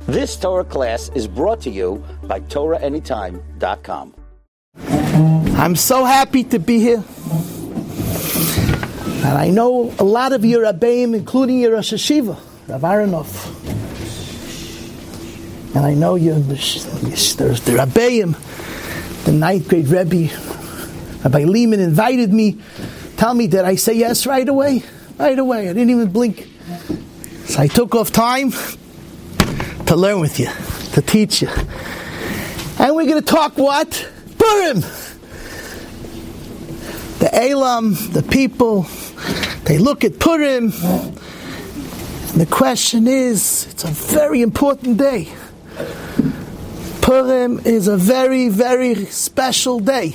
This Torah class is brought to you by TorahAnytime.com. I'm so happy to be here. And I know a lot of your Rabbeim, including your Rosh Hashiva, Rav Aronoff. And I know there's the Rabbeim, the 9th grade Rebbe, Rabbi Lehman invited me. Tell me, did I say yes right away? Right away. I didn't even blink. So I took off time to learn with you, to teach you. And we're going to talk what? Purim. The Elam, the people, they look at Purim. And the question is, it's a very important day. Purim is a very, very special day.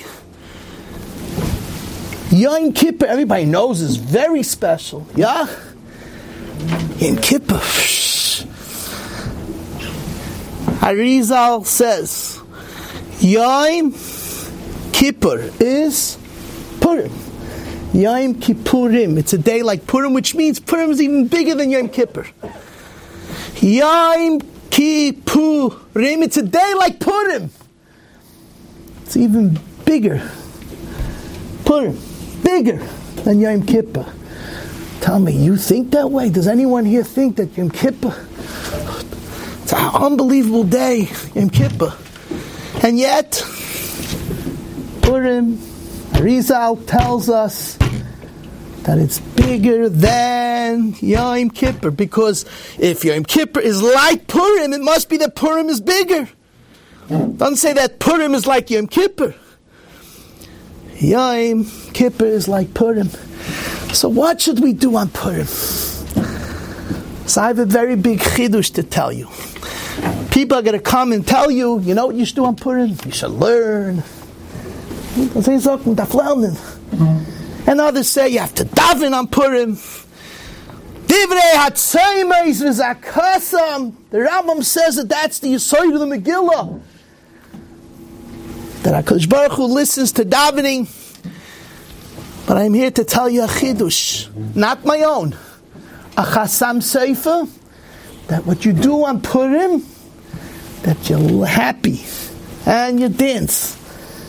Yom Kippur, everybody knows, is very special. Yeah? Yom Kippur. Arizal says, Yom Kippur is Purim. Yom Kippurim. It's a day like Purim, which means Purim is even bigger than Yom Kippur. Yom Kippurim. It's a day like Purim. It's even bigger. Purim. Bigger than Yom Kippur. Tell me, you think that way? Does anyone here think that Yom Kippur? It's an unbelievable day, Yom Kippur. And yet, Purim, Arizal tells us that it's bigger than Yom Kippur. Because if Yom Kippur is like Purim, it must be that Purim is bigger. Don't say that Purim is like Yom Kippur. Yom Kippur is like Purim. So what should we do on Purim? So I have a very big chidush to tell you. People are going to come and tell you, you know what you should do on Purim? You should learn. And others say you have to daven on Purim. Divrei Hatzeimes v'Zakasam. The Rambam says that that's the Yesod of the Megillah. That HaKadosh Baruch Hu listens to davening. But I'm here to tell you a chidush, not my own. A Chasam Sofer, that what you do on Purim, that you're happy and you dance.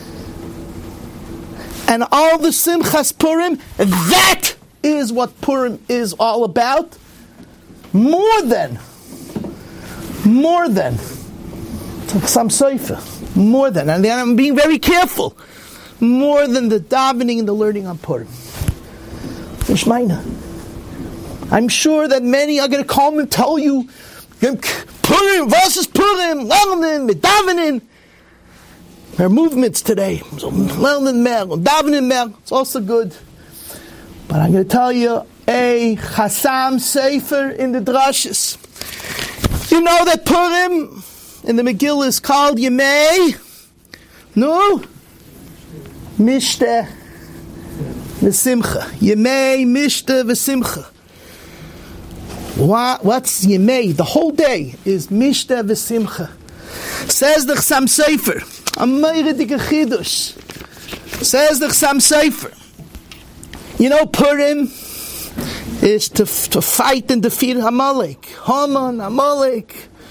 And all the Simchas Purim, that is what Purim is all about. More than. Chasam Sofer. More than. And then I'm being very careful. More than the davening and the learning on Purim. I'm sure that many are going to come and tell you, Purim versus Purim, learning, davening. There are movements today. So learning mer, davening mer, it's also good. But I'm going to tell you a Chasam Sofer in the drashas. You know that Purim in the Megillah is called Yemei. No? Mishte v'simcha. Yemei Mishte v'simcha. What's Yemei? The whole day is Mishte v'simcha. Says the Chasam Sofer. A meiredig chidush. Says the Chasam Sofer. You know, Purim is to fight and defeat Amalek. Haman, Amalek.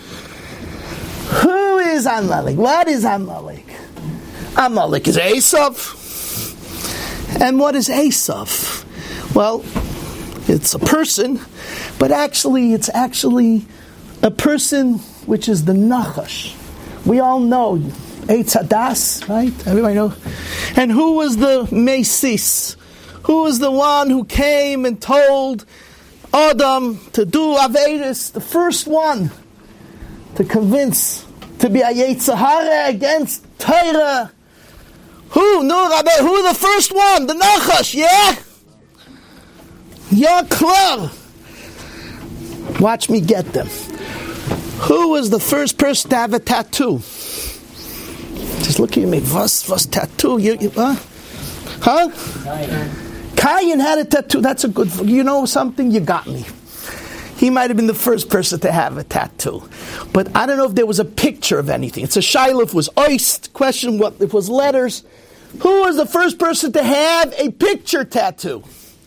Who is Amalek? What is Amalek? Amalek is Esav. And what is Esav? Well, it's a person, but it's actually a person which is the Nachash. We all know Eitz Hadas, right? Everybody know. And who was the Mesis? Who was the one who came and told Adam to do Averis, the first one to convince to be a Yetzer Hara against Torah? Who? No, Rabbi, who the first one? The Nachash, yeah? Yeah, klar. Watch me get them. Who was the first person to have a tattoo? Just look at me. Was tattoo? Huh? Cain had a tattoo. That's a good... You know something? You got me. He might have been the first person to have a tattoo. But I don't know if there was a picture of anything. It's a shaila if it was oist. Question what if it was letters. Who was the first person to have a picture tattoo?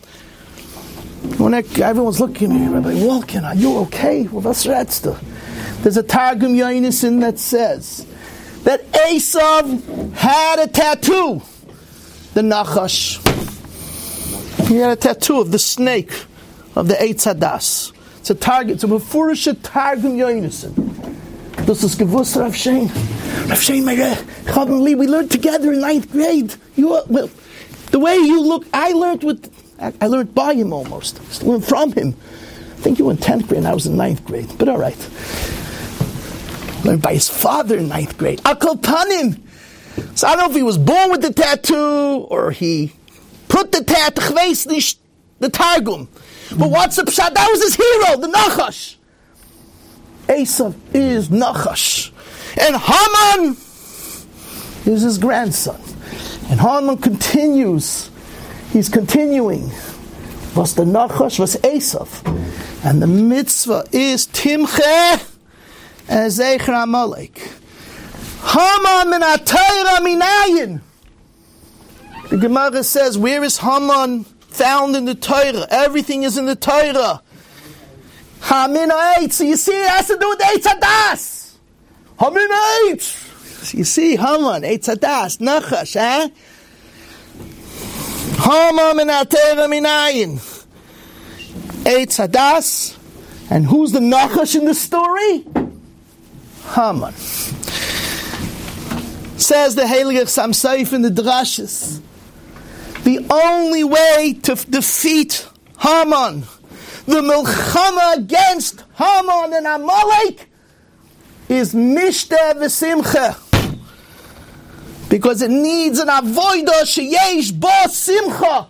When everyone's looking at me, Rabbi Walken, are you okay? Well, that's There's a Targum Yonason that says that Esav had a tattoo, the Nachash. He had a tattoo of the snake, of the Eitz Hadas. It's a target, it's a Mefurish Targum Yonason. This is Gevus Rav Shein. Rav Shein, we learned together in 9th grade. The way you look, I learned by him almost. I learned from him. I think you were in 10th grade and I was in 9th grade, but all right. Learned by his father in 9th grade. Akal Panim. So I don't know if he was born with the tattoo or he put the tattoo, the Targum. But what's the pshat? That was his hero, the Nachash. Esav is Nachash. And Haman is his grandson. And Haman continues. He's continuing. Was the Nachash, was Esav. And the mitzvah is Timche and Zecher Amalek. Haman min atayra minayin. The Gemara says, where is Haman found in the Torah? Everything is in the Torah. Hamin Eitz. So you see, it has to do with Eitz Hadas. Hamin Eitz. So you see, Haman, Eitz Hadas, Nachash, Haman min atayra minayin. Eitz Hadas. And who's the Nachash in the story? Haman. Says the Heilige Sam Seif in the Drashis, the only way to defeat Haman, the Milchama against Haman and Amalek, is Mishteh v'Simcha. Because it needs an avodah sheyesh bo simcha.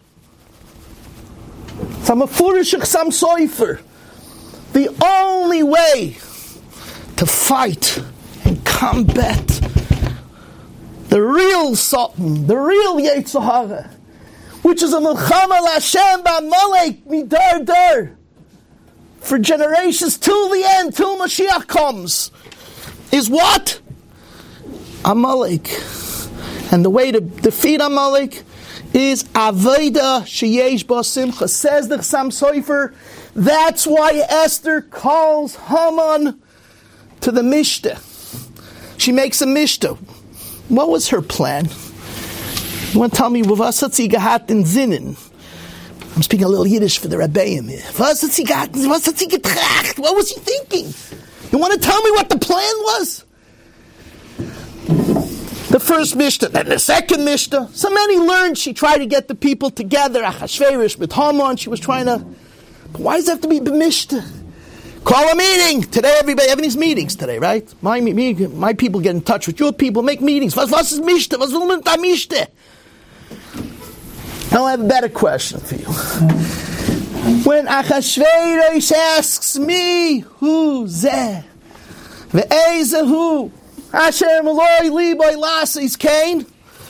Some Mefurish Sam Sofer. The only way to fight and combat the real Satan, the real Yetzer Hara, which is a Milchama L'Hashem ba'Amalek midar dar, for generations till the end, till Mashiach comes, is what? Amalek. And the way to defeat Amalek is Avodah sheyesh bo simcha. Says the Chassam Sofer, that's why Esther calls Haman to the Mishteh. She makes a Mishteh. What was her plan? You want to tell me, was hat sie gehabt in Sinnen? I'm speaking a little Yiddish for the Rebbeim here. Was hat sie gehabt? Was hat sie getracht? What was he thinking? You want to tell me what the plan was? The first Mishnah, then the second Mishnah. So many learned she tried to get the people together. Achashverosh with Haman, she was trying to. But why does it have to be Mishnah? Call a meeting today. Everybody having these meetings today, right? My people get in touch with your people, make meetings. Was is Mishnah? Was ist Mishnah? Now I have a better question for you. When Achashverosh asks me, who's that? Ve'ezehu Asher Maloi Liboy Lasis Cain.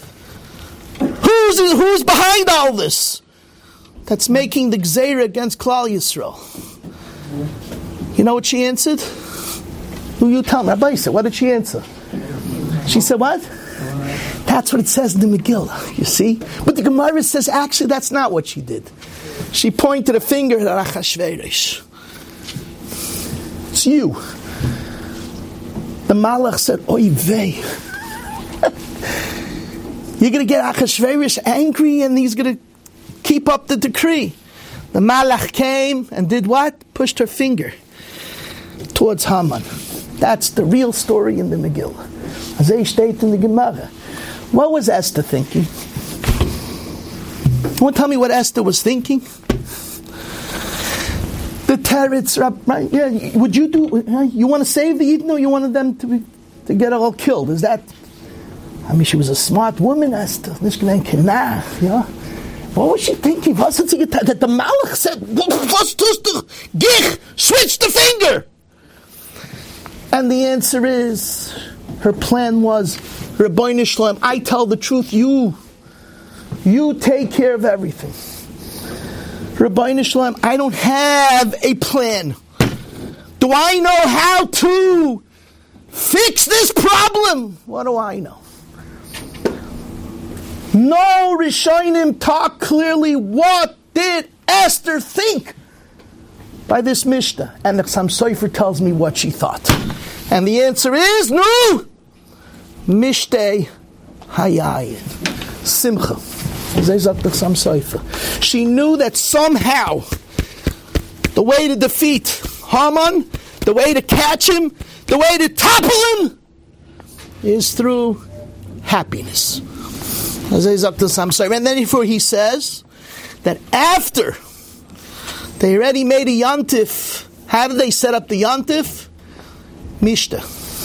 Who's behind all this? That's making the Gzeira against Klal Yisrael. You know what she answered? Who you tell me? Rabbi said, what did she answer? She said what? That's what it says in the Megillah, you see? But the Gemara says, actually, that's not what she did. She pointed a finger at Achashverosh. It's you. The Malach said, oy vey. You're going to get Achashverosh angry and he's going to keep up the decree. The Malach came and did what? Pushed her finger towards Haman. That's the real story in the Megillah. Azay steht in the Gemara. What was Esther thinking? You want to tell me what Esther was thinking? The Teretz, right? Yeah, would you do? You want to save the Eden, or you wanted them to get all killed? Is that? I mean, she was a smart woman, Esther. Yeah. What was she thinking? That the Malach said, switch the finger. And the answer is, her plan was, Rabbeinu Shalom, I tell the truth, you take care of everything. Rabbeinu Shalom, I don't have a plan. Do I know how to fix this problem? What do I know? No Rishonim talk clearly. What did Esther think by this Mishnah? And the Chassam Sofer tells me what she thought. And the answer is, no! Mishtei hayayin. Simcha. She knew that somehow the way to defeat Haman, the way to catch him, the way to topple him is through happiness. And then he says that after they already made a yontif, how did they set up the yontif? Mishta.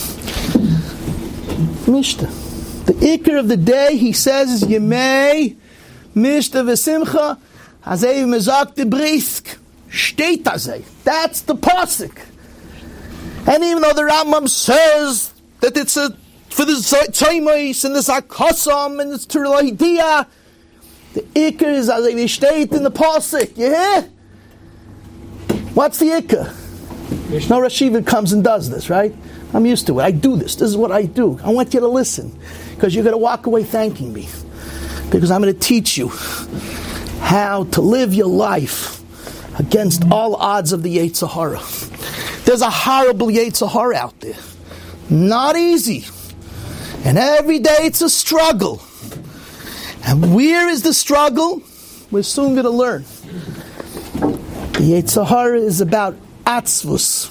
The ikar of the day, he says, is Yemei Mishta v'simcha hazei mezak de brisk shteit hazei. That's the pasuk. And even though the Rambam says that it's for the tzaymis and the zakosam and it's turlohidia, the ikar is hazei v'shteit in the pasuk. You hear? What's the ikar? No Rashiva comes and does this, right? I'm used to it. I do this. This is what I do. I want you to listen, because you're going to walk away thanking me, because I'm going to teach you how to live your life against all odds of the Yetzer Hara. There's a horrible Yetzer Hara out there. Not easy. And every day it's a struggle. And where is the struggle? We're soon going to learn. The Yetzer Hara is about atzvus.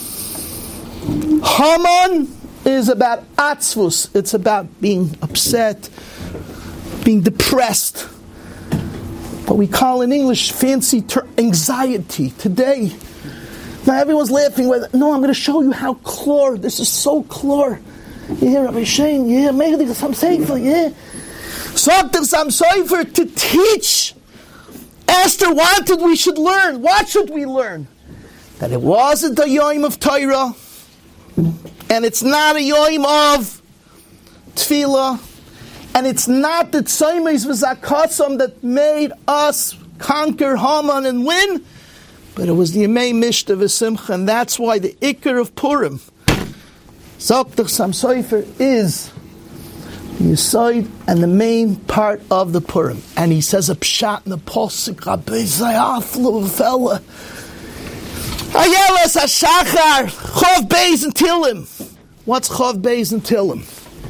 Haman is about atzvus. It's about being upset, being depressed. What we call in English fancy anxiety today. Now everyone's laughing. No, I'm going to show you how clear. This is so clear. Yeah, Rabbi Shane. Yeah, maybe there's some sefer. Yeah, something some sefer to teach. Esther wanted we should learn. What should we learn? That it wasn't a yom of Torah, and it's not a yom of tefillah, and it's not the tzaymis v'zakosam that made us conquer Haman and win, but it was the Yemei Mishta v'simcha, and that's why the ikar of Purim, Zok Sam Sofer, is the Yesod and the main part of the Purim. And he says a pshat in the posuk, Rabbi Zayaflu fella. Ayeles HaShachar, Chov Beis and Tilim. What's Chov Beis and Tilim?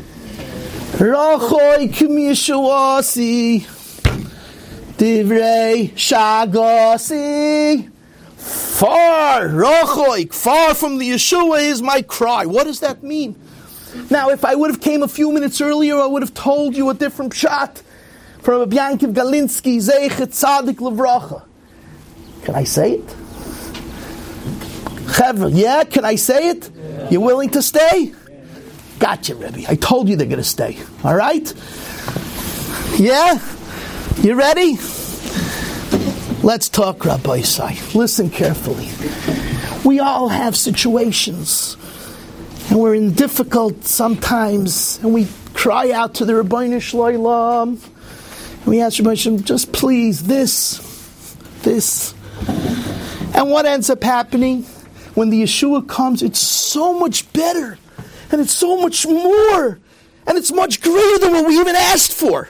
Rochoi Kim Yeshuasi, Divrei Shagasi. Far, Rochoi, far from the Yeshua is my cry. What does that mean? Now, if I would have came a few minutes earlier, I would have told you a different pshat from Rabbi Yankiv Galinsky, Zeichet Tzadik Levracha. Can I say it? Chevra, yeah, can I say it? Yeah. You willing to stay? Yeah. Gotcha, Rebbe. I told you they're going to stay. All right? Yeah? You ready? Let's talk, Rabbi Isai. Listen carefully. We all have situations, and we're in difficult sometimes, and we cry out to the Rabbeinu Shloim, and we ask Rabbeinu Shloim, just please, this. And what ends up happening? When the Yeshua comes, it's so much better, and it's so much more, and it's much greater than what we even asked for.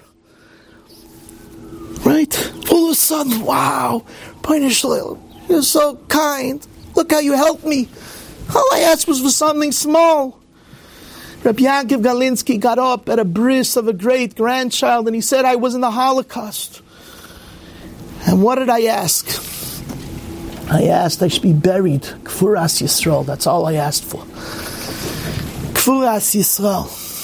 Right? All of a sudden, wow, you're so kind. Look how you helped me. All I asked was for something small. Rabbi Yankiv Galinsky got up at a bris of a great grandchild, and he said, I was in the Holocaust. And what did I ask? I asked I should be buried, Kfuras Yisrael. That's all I asked for. Kfuras Yisrael.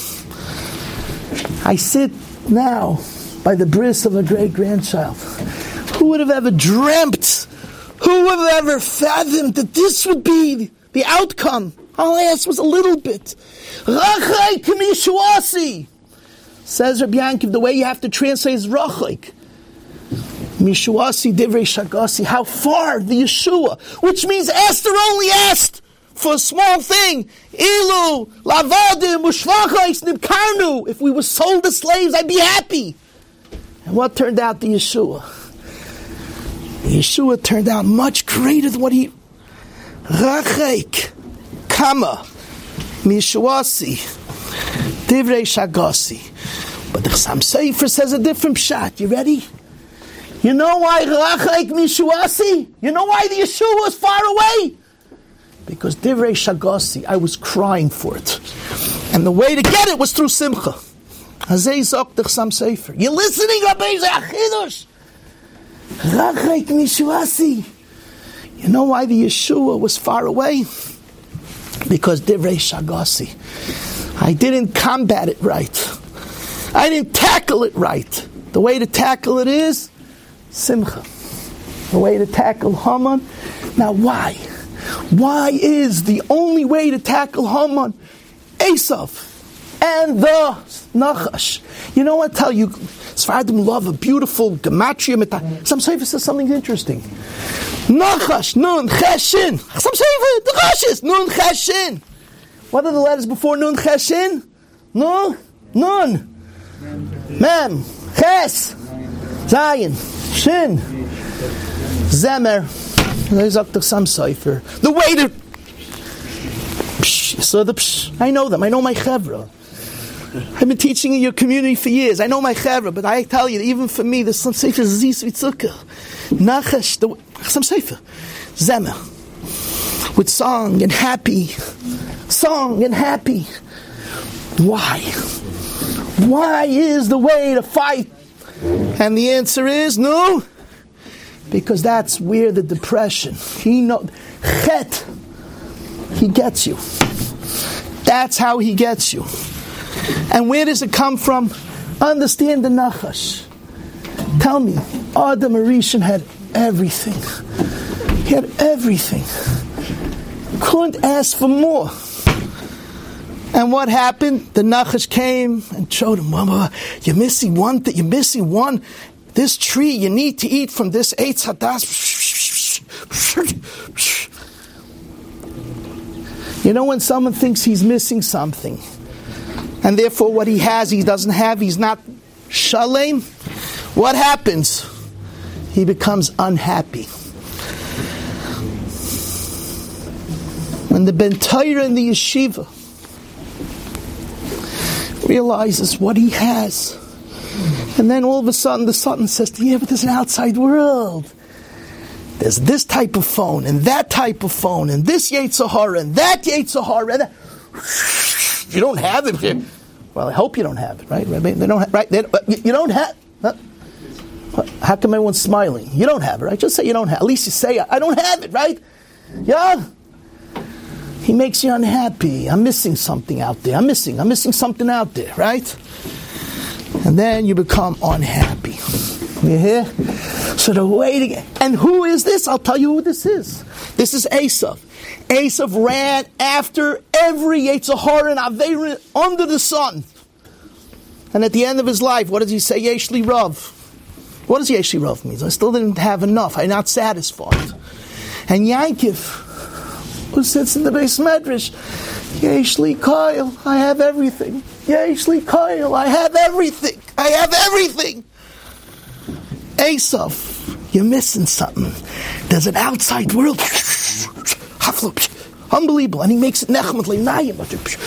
I sit now by the bris of a great-grandchild. Who would have ever dreamt, who would have ever fathomed that this would be the outcome? All I asked was a little bit. Rachai K'mishuasi. Says Rabbi Yankiv, the way you have to translate is Rachai. Mishuasi Divrei Shagasi, how far the Yeshua, which means Esther only asked for a small thing. Ilu, Lavadim, Ushvachais, Nibkarnu. If we were sold as slaves, I'd be happy. And what turned out the Yeshua? The Yeshua turned out much greater than what he... Rachaik, Kama, Mishuasi, Divrei Shagasi. But the Chassam Sofer says a different pshat. You ready? You know why Rachaik Mishuasi? You know why the Yeshua was far away? Because Divrei Shagasi, I was crying for it. And the way to get it was through Simcha. Hazei Zok Sam Sefer. You're listening, Rabbi Zachidush. Rachek Mishuasi. You know why the Yeshua was far away? Because Divrei Shagasi. I didn't combat it right. I didn't tackle it right. The way to tackle it is Simcha. The way to tackle Haman. Now why? Why is the only way to tackle Haman Esav and the Nachash? You know what? I tell you, Sfaradim love a beautiful gematria. Some Sefer says something interesting. Nachash, Nun, Cheshin. Some Sefer, the Chashes, Nun, Cheshin. What are the letters before Nun, Cheshin? No, Nun, Mem, Ches, Zayin, Shin, Zemer. There's up to some Sefer. The way to so the I know them. I know my chevra. I've been teaching in your community for years. I know my chevra, but I tell you, even for me, there's some sefer zis v'tzukah, nachash, some sefer zemer with song and happy. Why? Why is the way to fight? And the answer is no, because that's where the depression. He gets you. That's how he gets you. And where does it come from? Understand the Nachash. Tell me, Adam Arishan had everything. He had everything. Couldn't ask for more. And what happened? The Nachash came and showed him, you're missing one. You're missing one. This tree, you need to eat from this Eitz Hadas. You know when someone thinks he's missing something, and therefore what he has he doesn't have, he's not shalem, what happens? He becomes unhappy. When the Ben Torah in the yeshiva realizes what he has, and then all of a sudden the Satan says, yeah, but there's an outside world. There's this type of phone, and that type of phone, and this Yetzer Hara, and that Yetzer Hara. You don't have it here. Well, I hope you don't have it, right? They don't have, right? You don't have. How come everyone's smiling? You don't have it, right? Just say you don't have. At least you say I don't have it, right? Yeah. He makes you unhappy. I'm missing something out there. I'm missing something out there, right? And then you become unhappy. You hear? So the way to get... And who is this? I'll tell you who this is. This is Esav. Esav ran after every Yetzer Hara and Aveira under the sun. And at the end of his life, what does he say? Yesh li rav. What does Yesh li rav mean? I still didn't have enough. I'm not satisfied. And Yankiv, who sits in the Beis Medrash, Yesh li koil, I have everything. Yesh li koil, I have everything. I have everything. Esav, you're missing something. There's an outside world. Unbelievable. And he makes it nechmat le'nayim.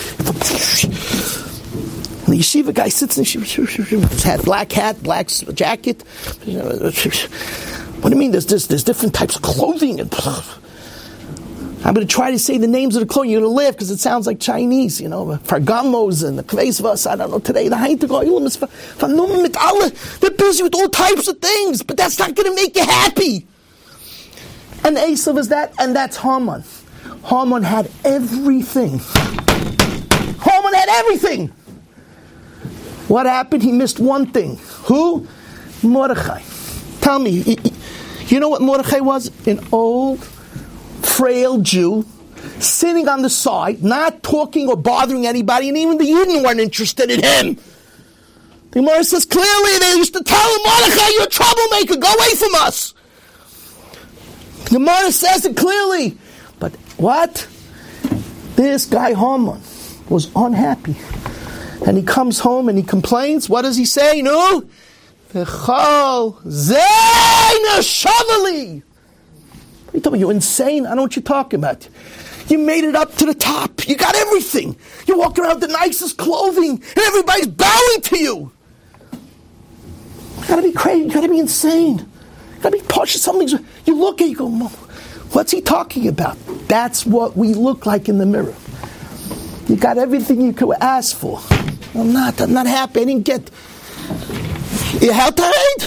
And the yeshiva guy sits in the hat, black hat, black jacket. What do you mean? There's different types of clothing. I'm going to try to say the names of the clothing. You're going to laugh because it sounds like Chinese, Fargamos and the Kvesvas, I don't know, today. The Heintigoyim is they're busy with all types of things, but that's not going to make you happy. And Esav is that, and that's Haman. Haman had everything. Haman had everything. What happened? He missed one thing. Who? Mordechai. Tell me, you know what Mordechai was? An old, frail Jew, sitting on the side, not talking or bothering anybody, and even the Yidden weren't interested in him. The Gemara says clearly, they used to tell him, Mordechai, you're a troublemaker, go away from us. The Gemara says it clearly. But what? This guy Haman was unhappy. And he comes home and he complains. What does he say? No? V'chol zeina shavali. You told me you're insane? I know what you're talking about. You made it up to the top. You got everything. You walk around with the nicest clothing and everybody's bowing to you. You gotta be crazy. You gotta be insane. You gotta be partial. You look at it, you go, what's he talking about? That's what we look like in the mirror. You got everything you could ask for. I'm not happy. I didn't get... You held tight?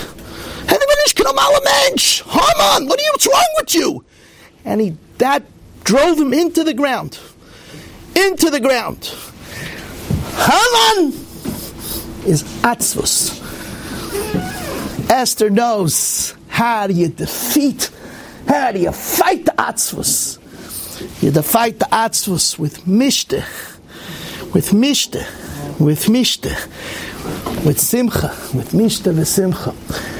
Haman, what's wrong with you? And that drove him into the ground. Into the ground. Haman is atzvus. Esther knows how do you fight the atzvus. You fight the atzvus with mishte, with simcha, with mishte v'simcha.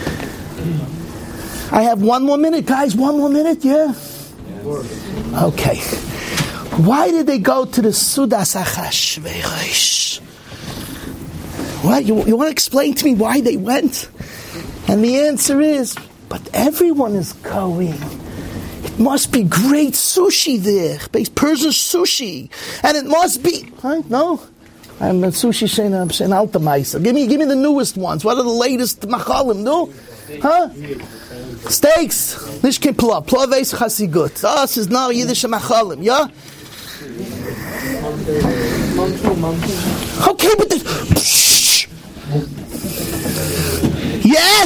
I have one more minute, guys. One more minute, yeah? Okay. Why did they go to the Sudas Achashverosh? What? You want to explain to me why they went? And the answer is, but everyone is going. It must be great sushi there. Persian sushi. And it must be... No? I'm a sushi shena, I'm saying alta maisa. Give me the newest ones. What are the latest machalim, no? Huh? Steaks. Nishkin plav. Plav eis chasigut. This is now Yiddish machalim, yeah? Okay, but yeah?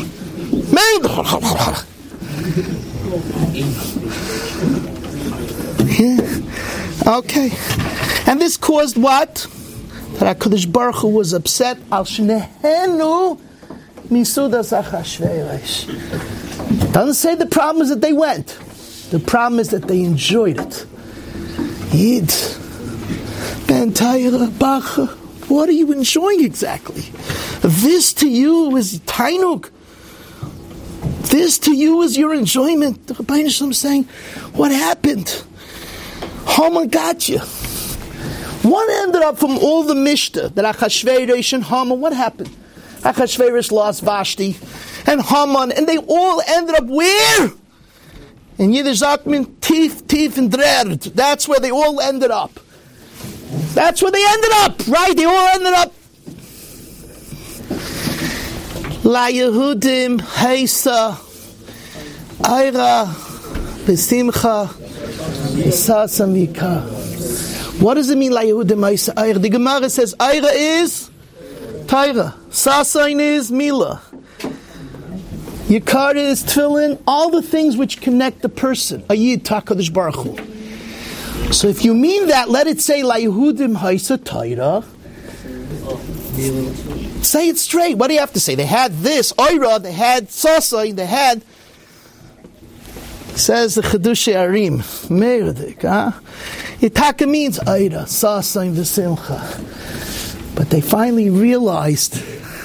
Yeah. Okay. And this caused what? That HaKadosh Baruch Hu was upset. Al shnehenu misudas Achashverosh. Doesn't say the problem is that they went. The problem is that they enjoyed it. Yid, Ben Taira, Bacha, what are you enjoying exactly? This to you is tainuk. This to you is your enjoyment. The Rebbeinu Shalom saying, what happened? Haman got you. What ended up from all the mishta that Achashverosh and Haman, what happened? Achashverosh lost Vashti and Haman, and they all ended up where? In Yiddish Zakmin, tief and drerd. That's where they all ended up. That's where they ended up, right? They all ended up. La Yehudim Heisa Aira Besimcha Sasamika. What does it mean, La Yehudim Heisa Aira? The Gemara says Aira is Taira. Sasain is Mila. Yikar is Tefillin. All the things which connect the person. Ayid HaKadosh Baruch Hu. So if you mean that, let it say La Yehudim Haisa Taira. Say it straight. What do you have to say? They had this Oira, they had Sasain, they had. Says the Chedushei Arim, Meirdik. Itaka means Oira, Sasain, V'Simcha. But they finally realized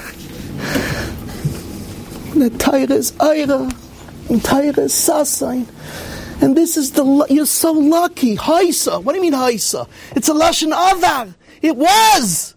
that Taira is Oira and Taira is Sasain. And this is you're so lucky. Haisa. What do you mean Haisa? It's a Lashon Avar. It was.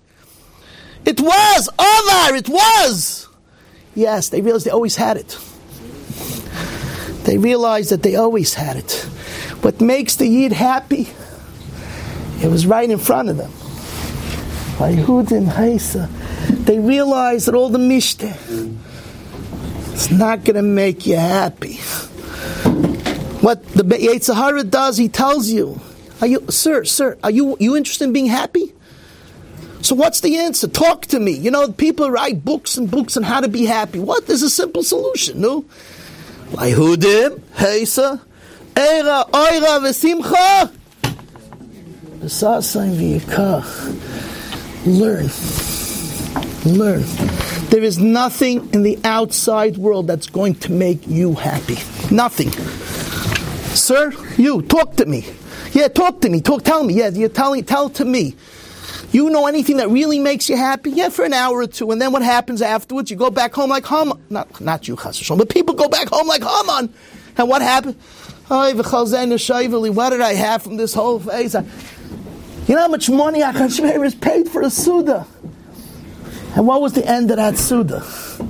Avar. It was. Yes, they realized they always had it. They realized that they always had it. What makes the Yid happy? It was right in front of them. Yehudim Haisa. They realized that all the Mishteh, it's not going to make you happy. What the Yetzer Hara does, he tells you, sir, are you interested in being happy? So what's the answer? Talk to me. People write books and books on how to be happy. What? There's a simple solution, no? Yehudim, Heisa, Eira, Oira, V'Simcha, V'Sasain V'Yikar. Learn. There is nothing in the outside world that's going to make you happy. Nothing. Sir, you, talk to me. Yeah, talk to me. Tell me. Yeah, tell to me. You know anything that really makes you happy? Yeah, for an hour or two. And then what happens afterwards? You go back home like Haman. Not you, Chas V'Shalom, but people go back home like Haman. And what happened? What did I have from this whole phase? You know how much money Achashverosh paid for a Suda? And what was the end of that Suda?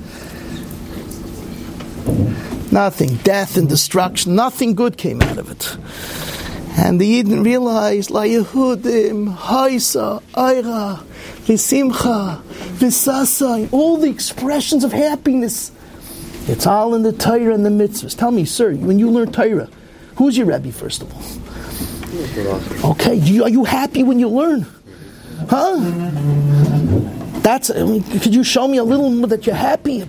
Nothing. Death and destruction. Nothing good came out of it. And the Yidden realized, La Yehudim, Haisa, Aira, V'Simcha, V'Sasain, all the expressions of happiness. It's all in the Torah and the mitzvahs. Tell me, sir, when you learn Torah, who's your Rebbe, first of all? Okay, are you happy when you learn? Huh? Could you show me a little more that you're happy?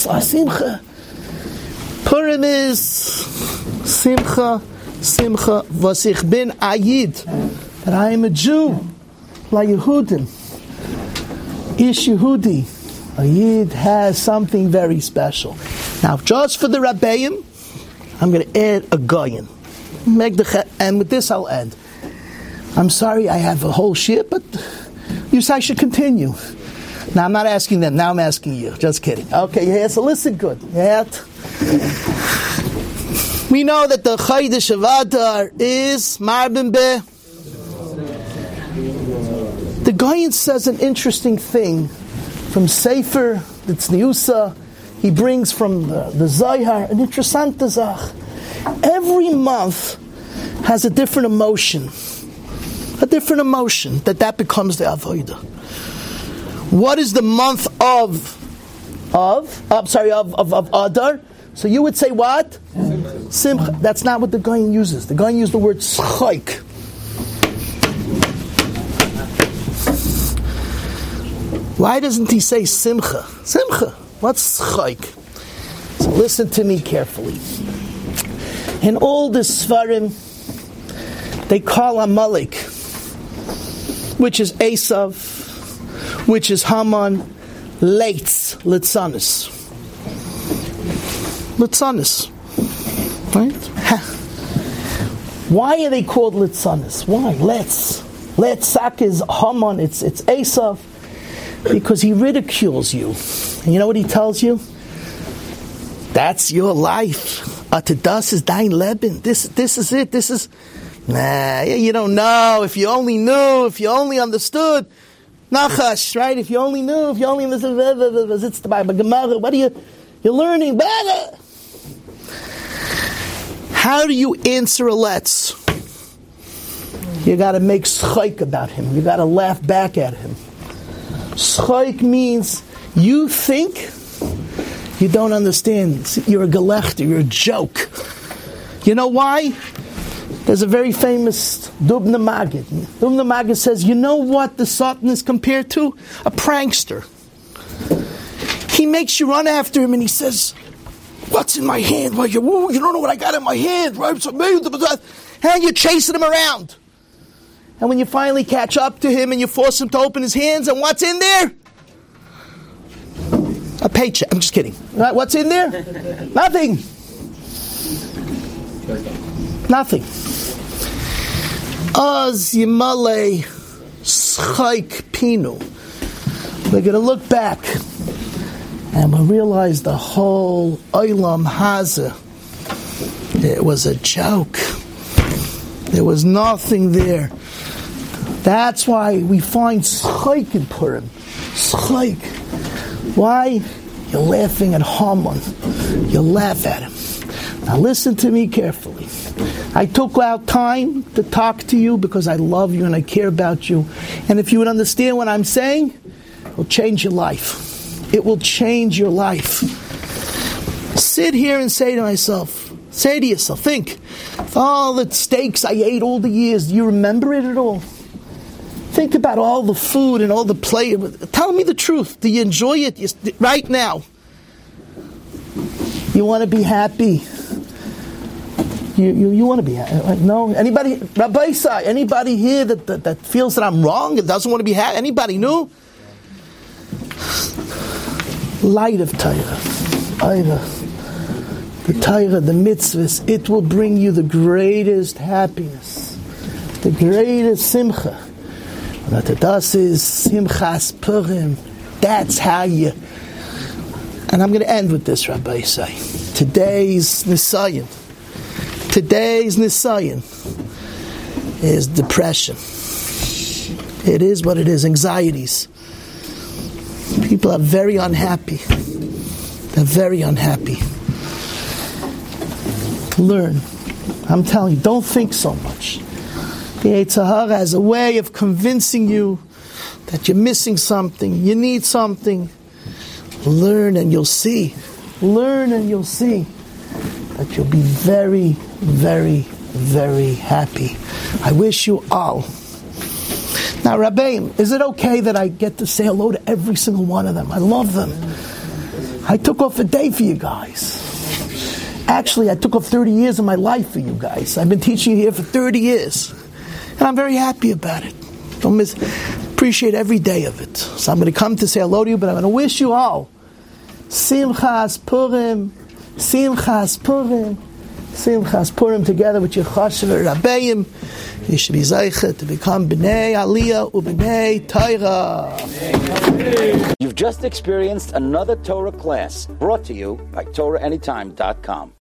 Purim is Simcha, was ich bin Ayid, that I am a Jew, La Yehudim, Ish Yehudi. Ayid has something very special. Now, just for the Rabbeim, I'm going to add a Goyin. And with this I'll end. I'm sorry I have a whole shit, but you say I should continue. Now I'm not asking them, now I'm asking you. Just kidding. Okay, yeah, so listen good. Yeah. We know that the Chodesh of Adar is Marbin Be. The Goyin says an interesting thing from Sefer, the Tzniusa. He brings from the Zohar an interessante Zach. Every month has a different emotion. A different emotion that becomes the Avodah. What is the month of Adar? So you would say what? Simcha. That's not what the Goyin uses. The Goyin uses the word Schaik. Why doesn't he say Simcha? Simcha. What's Schaik? So listen to me carefully. In all the Sfarim, they call Amalek, which is Esav, which is Haman, Leitz, Litzanis. Litzanis. Right? Why are they called Litzanis? Why? Letzak is Haman, it's Esav, because he ridicules you. And you know what he tells you? That's your life. Das is dein Leben. This is it. This is... Nah, you don't know. If you only knew, if you only understood. Nachash, right? If you only knew, if you only understood. It's the Bible. Gemara. What are you're learning? How do you answer a letz? You got to make schaik about him. You got to laugh back at him. Schaik means you think you don't understand. You're a gelechter. You're a joke. You know why? There's a very famous Dubna Magid. Dubna Magid says, you know what the Satan is compared to? A prankster. He makes you run after him and he says, what's in my hand? Well, you don't know what I got in my hand. Right? And you're chasing him around. And when you finally catch up to him and you force him to open his hands, and what's in there? A paycheck. I'm just kidding. Right? What's in there? Nothing. Nothing. Az Yimale Schaik Pinu. We're going to look back and we'll realize the whole Olam Hazeh, it was a joke. There was nothing there. That's why we find Schaik in Purim. Schaik. Why? You're laughing at Haman. You laugh at him. Now listen to me carefully. I took out time to talk to you because I love you and I care about you. And if you would understand what I'm saying, it will change your life. It will change your life. Sit here and say to yourself, think, all the steaks I ate all the years, do you remember it at all? Think about all the food and all the play. Tell me the truth. Do you enjoy it right now? You want to be happy. You want to be happy. No? Anybody, Rabbi Isai, anybody here that feels that I'm wrong and doesn't want to be happy? Anybody new? Light of Torah. The Torah, the mitzvahs, it will bring you the greatest happiness. The greatest simcha. Das is Simchas Purim. That's how you... And I'm going to end with this, Rabbi Isai. Today's Nisayan is depression. It is what it is, anxieties. People are very unhappy. They're very unhappy. Learn. I'm telling you, don't think so much. The Yetzer Hara has a way of convincing you that you're missing something, you need something. Learn and you'll see. Learn and you'll see that you'll be very, very, very happy. I wish you all. Now, Rabbeim, is it okay that I get to say hello to every single one of them? I love them. I took off a day for you guys. Actually, I took off 30 years of my life for you guys. I've been teaching you here for 30 years. And I'm very happy about it. Appreciate every day of it. So I'm going to come to say hello to you, but I'm going to wish you all Simchas Purim, Simchas Purim, Simchas Purim together with your Chashav Rabbeim. You should be Zeicha to become B'nai Aliyah u'B'nai Torah. You've just experienced another Torah class brought to you by TorahAnytime.com.